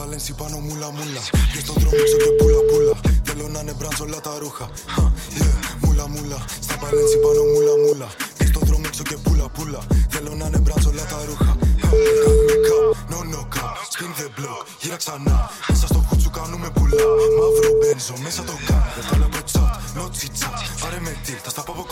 Μπαλένσι πάνω μούλα μούλα. Και στον δρόμο έξω και πουλα πουλα. Θέλω να είναι μπραντς όλα τα ρούχα. Μούλα μούλα. Στα Μπαλένσι πάνω μούλα μούλα. Και στον δρόμο έξω και πουλα πουλα. Θέλω να είναι μπραντς όλα τα ρούχα. No no cap, spin the block, γύρα ξανά. Μέσα στο χούτσου κάνουμε πουλά. Μαύρο μπένζο, μέσα το καν. Δεν θέλω από τσάτ, no chit chat. Πάρε με τίλ, θα στα πάω